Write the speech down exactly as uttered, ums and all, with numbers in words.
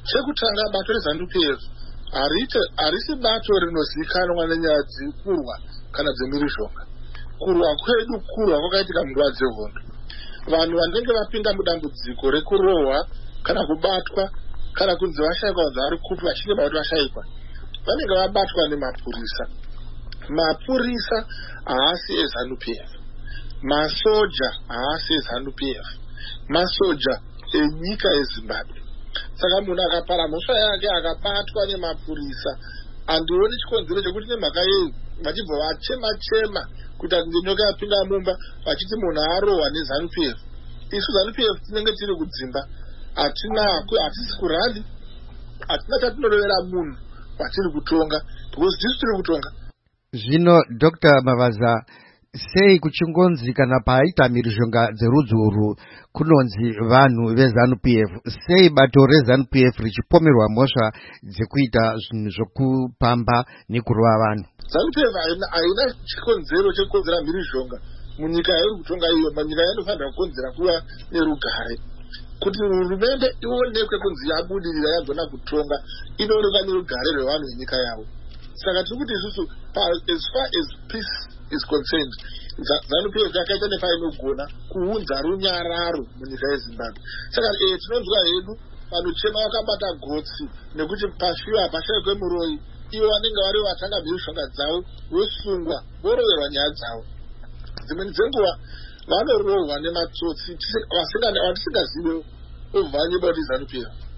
chekutanga bato reZANU-P F harisi bato rinozivikanwa nenyaya dzekurwa kana dzemhirizhonga. Kurwa kwedu kurwa kwakaitika munguva dzehondo. Vanhu vanenge vapinda mudambudziko rekurohwa kana kubatwa kana kunzi vashayikwa kunzi vari kupi vachinge vauti vashayikwa vanenge vabatwa nemapurisa. Mapurisa haasi eZANU-P F, masoja haasi eZANU-P F, masoja enyika yeZimbabwe. Saka munhu akapara mhosva yake akabatwa nemapurisa, handioni chikonzero chekuti nemhaka yei vachibva vachema chema kuita kunge nyoka yapinda mumba vachiti munhu arohwa neZANU-P F. Isu ZANU-P F tinenge tiri kudzimba, hatina hatisi kurali, hatina chatinorovera munhu watiri kutonga because tisu tiri kutonga. Zvino Doctor Mavaza, sei kuchingonzi kana paita mhirizhonga dzerudzi urwu kunonzi vanhu veZANU-P F, sei bato reZANU-P F richipomerwa mhosva dzekuita zvinhu zvokupamba nekurova vanhu? ZANU-P F haina chikonzero chekukonzera mhirizhonga munyika yairi kutonga iyo. Nyika inofanira kukonzera kuva nerugare, kuti hurumende ionekwe kunzi yabudirira yagona kutonga, inoonekwa nerugare rwevanhu venyika yavo. Saka tiri kuti isusu as far as peace is concerned, ZANU-P F yakaita nepainogona kuunza runyararo munyika yeZimbabwe. Saka eh tinonzwa hedu vanochema vakabata gotsi nekuti pashuwa hapashayikwe muroyi, ivo vanenge vari vatanga mhirizhonga dzavo vosungwa voroverwa nyaya dzavo. Dzimweni dzenguva vanorohwa nematsotsi vatisingazivi over about ZANU-P F.